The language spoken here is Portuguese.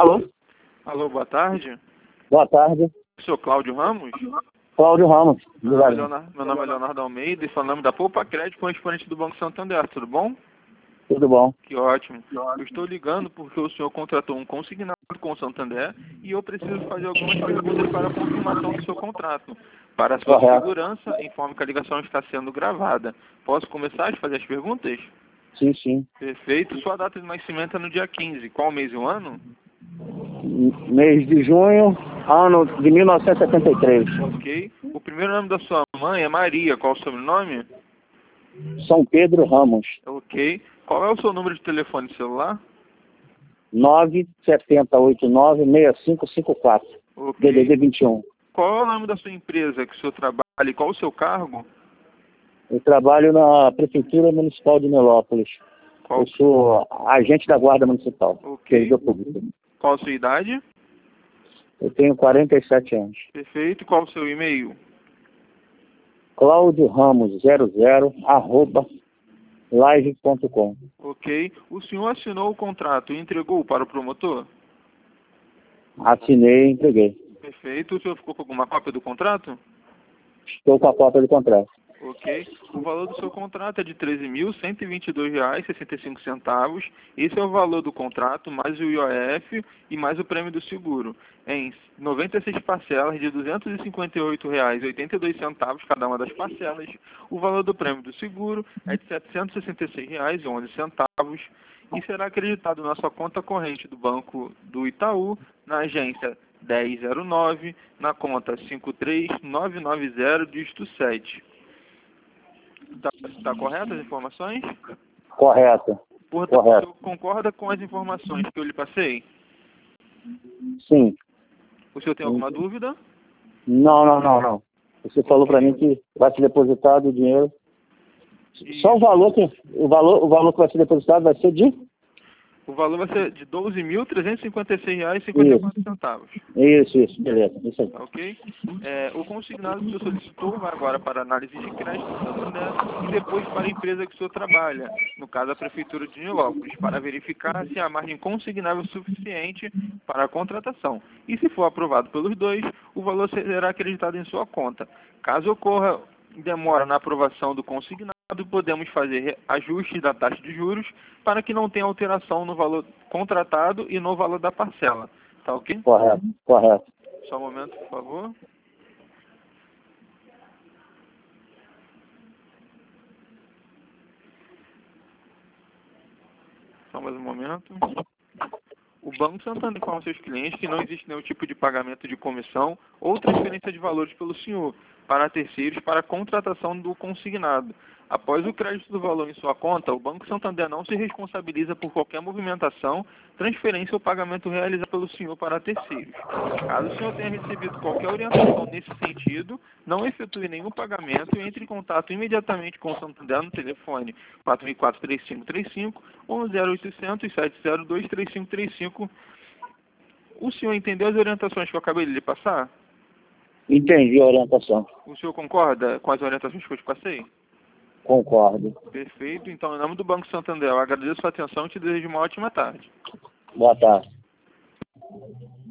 Alô? Alô, boa tarde. Boa tarde. Sou Cláudio Ramos. Cláudio Ramos. Meu nome é Leonardo Almeida e falamos da Poupa Crédito, correspondente do Banco Santander. Tudo bom? Tudo bom. Que ótimo. Eu estou ligando porque o senhor contratou um consignado com o Santander e eu preciso fazer algumas perguntas para a confirmação do seu contrato. Para a sua segurança, informe que a ligação está sendo gravada. Posso começar a fazer as perguntas? Sim, sim. Perfeito. Sua data de nascimento é no dia 15. Qual mês e o ano? Mês de junho, ano de 1973. Ok. O primeiro nome da sua mãe é Maria. Qual o sobrenome? São Pedro Ramos. Ok. Qual é o seu número de telefone celular? 97089-6554. Ok. DDD 21. Qual é o nome da sua empresa que o senhor trabalha e qual o seu cargo? Eu trabalho na Prefeitura Municipal de Nilópolis. Qual, Eu sou agente da Guarda Municipal. Ok. Servidor público. qual a sua idade? Eu tenho 47 anos. Perfeito. Qual o seu e-mail? Cláudio Ramos 00@live.com. Ok. O senhor assinou o contrato e entregou para o promotor? Assinei e entreguei. Perfeito. O senhor ficou com alguma cópia do contrato? Estou com a cópia do contrato. Ok. O valor do seu contrato é de R$ 13.122,65. Esse é o valor do contrato, mais o IOF e mais o prêmio do seguro. Em 96 parcelas de R$ 258,82 cada uma das parcelas. O valor do prêmio do seguro é de R$ 766,11 e será acreditado na sua conta corrente do Banco do Itaú, na agência 1009, na conta 53990, dígito 7. Está correto as informações? Correto. Portanto, o Correto. senhor concorda com as informações que eu lhe passei? Sim. O senhor tem alguma dúvida? Não. Você falou para mim que vai ser depositado o dinheiro. Só o valor que vai ser depositado vai ser de? O valor vai ser de R$ 12.356,54. Isso, beleza. Isso aí. Tá ok? O consignado que o senhor solicitou vai agora para análise de crédito do Santander e depois para a empresa que o senhor trabalha, no caso a Prefeitura de Nilópolis, para verificar se há margem consignável suficiente para a contratação. E se for aprovado pelos dois, o valor será acreditado em sua conta. Caso ocorra demora na aprovação do consignado, podemos fazer ajustes da taxa de juros para que não tenha alteração no valor contratado e no valor da parcela. Tá ok? Correto. Só um momento, por favor. Só mais um momento. O Banco Santander informa aos seus clientes que não existe nenhum tipo de pagamento de comissão ou transferência de valores pelo senhor para terceiros para a contratação do consignado. Após o crédito do valor em sua conta, o Banco Santander não se responsabiliza por qualquer movimentação, transferência ou pagamento realizado pelo senhor para terceiros. Caso o senhor tenha recebido qualquer orientação nesse sentido, não efetue nenhum pagamento e entre em contato imediatamente com o Santander no telefone 434-3535 ou no 0800 702 3535. O senhor entendeu as orientações que eu acabei de lhe passar? Entendi a orientação. O senhor concorda com as orientações que eu te passei? Concordo. Perfeito. Então, em nome do Banco Santander, eu agradeço a sua atenção e te desejo uma ótima tarde. Boa tarde.